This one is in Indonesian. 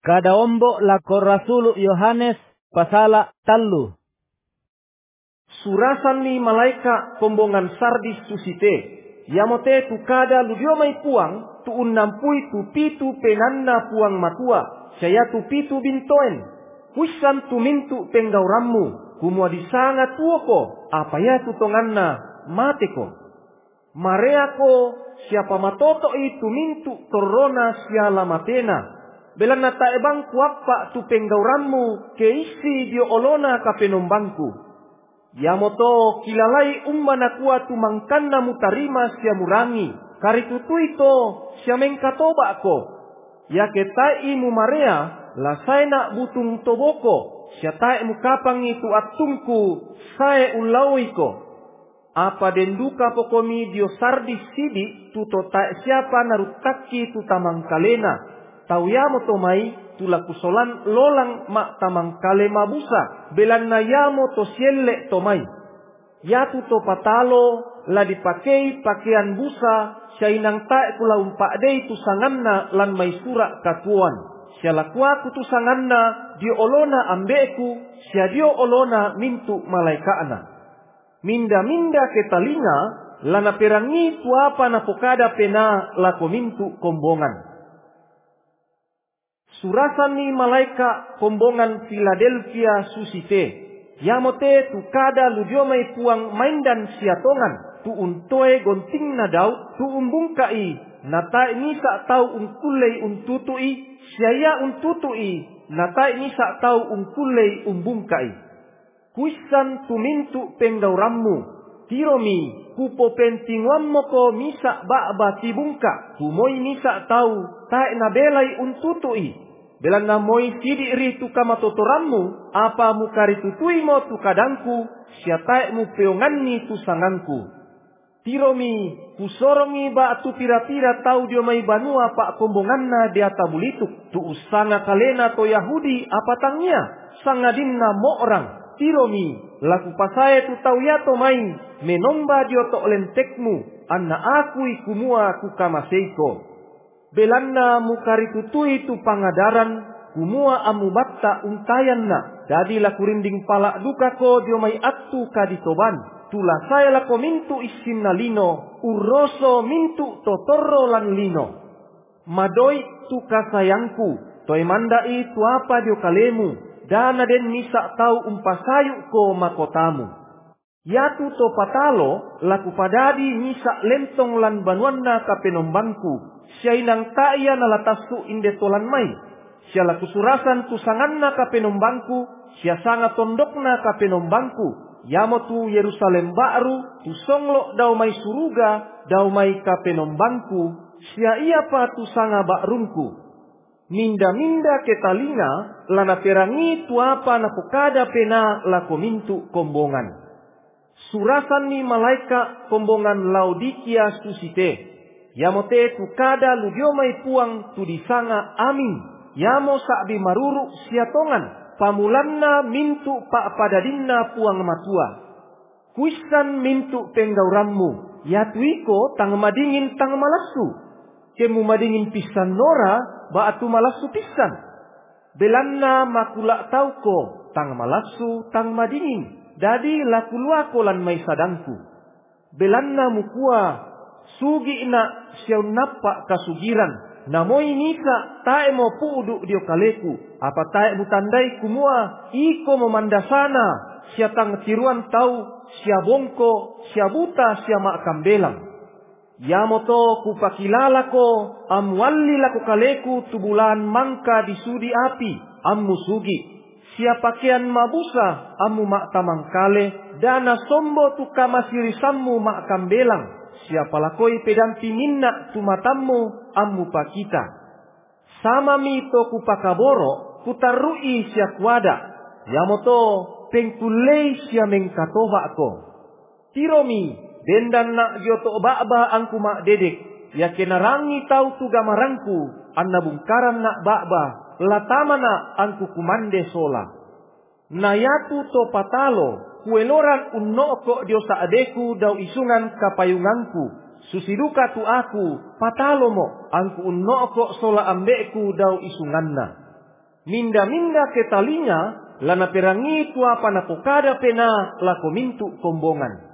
Kadaombo lako Rasulu Yohanes pasala tallu. Surasan ni malaika kombongan Sardis susite. Yamote tu kada ludio mai puang tu unnampui tu pitu penanna puang matua. Saya tu pitu bintoen. Huisan tu mintu penggaurammu. Kumua disanga tuoko. Apa ya tu tonganna mateko. Mareako siapa matoto itu mintu torona siala matena. Belan nata ebang kuapa tu penggaurammu keisi dio olona kapenombangku. Yamoto kilalai ummana kuat tu mangkanna mutarima sia murangi. Karitutu itu sia mengkatoba ko. Ya ketai mu marea lasai nak butung toboko. Sia tai mukapang itu atungku sae ulawi ko. Apa denduka pokomi dio Sardis sidi tu tai siapa narutaki tu tamang kalena. Tau yamo to mai tula kusolan lolang mak tamang kale mabusa belan na yamo to sielle to mai. Yatu to patalo la dipakei pakaian busa syainang tae kula umpak dei tu sanganna lan mai sura katuan. Siala kuaku tu sanganna dio olona ambeku sia dio olona mintu malaikana. Minda-minda ketalinga lana perangi tu apa na pokada pena lako mintu kombongan. Surasan ni malaika kombongan Philadelphia susite. Yamote tu kada ludiomai puang maindan siatongan. Tu untoe gonting na daud tu umbungkai. Natai nisa tau ungkulei untutui. Siaya untutui. Natai nisa tau ungkulei umbungkai. Kuisan tu mintu penggaurammu. Tiromi kupo pentingwammo ko misa ba'ba tibungka. Humoi misa tau tae nabelai untutui. Belan namoi sidi ri tu kamatotorammu, apa mukari tutui mo tu kadangku, siatae mu peonganni tu sangangku. Tiromi, kusorongi ba tu pira-pira tau dio mai banua pak kombonganna dia tabulituk. Tu usanga kalena to Yahudi apa tangnya, sangadinna mo orang. Tiromi, laku pasae tu tau ya to mai, menomba dio to lentekmu, anna aku ikumua kukamaseiko. Belanna mukari tutui tu pangadaran, kumua amu batta untayanna. Jadi laku rinding pala duka ko dio mai atu kaditoban. Tula saya lako mintu isinna lino, uroso mintu totoro lan lino. Madoi tu kasayangku, toi mandai tu apa dio kalemu, dana den misa tau umpasayu ko makotamu. Yatu to patalo, laku padadi misa lentong lan banuanna kapenombangku. Siainang ta'ya nalatasu inde tolan mai. Siala kusurasan tu sanganna kapenombangku. Sia sanga tondokna kapenombangku. Yamo tu Yerusalem baru. Tu songlo dau mai suruga. Dau mai kapenombangku. Sia iya pa tu sanga bakrungku. Minda-minda ketalinga. Lana perangi tu apa na pokada pena lako mintu kombongan. Surasan ni malaika kombongan Laodikia susite. Yamote tu kada ludiomai puang tu disanga amin. Yamo sakbi maruru siatongan. Pamulanna mintu pak padadinna puang matua. Kuisan mintu penggaurammu. Yatuiko tang madingin tang malasu. Kemu madingin pisan nora baatu malasu pisan. Belanna makula tauko tang malasu tang madingin. Dadi laku luako lan mai sadangku. Belanna mukua. Sugi ina siau napa kasugiran. Namoi nisa tae mo puuduk dio kaleku. Apa tae mutandai kumua. Iko memandasana. Sia tang tiruan tau. Sia bongko. Sia buta. Sia mak kambelang. Yamoto kupakilala ko. Amwali laku kaleku tubulan mangka di sudi api. Ammu sugi. Sia pakaian mabusa. Ammu mak tamang kale. Dana sombo tu kamasirisammu mak kambelang. Siapa lakoi pedampi minna tumatammu ammu pakita. Sama mito kupakaboro kutarui sia kuada. Yamoto pengkulei sia mengkatoba ko. Tiromi dendan nak joto ba'ba angku mak dedek. Ya kenarangi tau tu gamarangku. Anna bungkaran nak ba'ba. Latamana angku kumande sola. Nayatu to patalo. Kueloran unnoko dio saadeku dau isungan kapayunganku. Susiduka tu aku patalomo angku unnoko sola ambeku dau isunganna. minda-minda ke talinya lana perangi tua pana pokada pena lako mintu kombongan.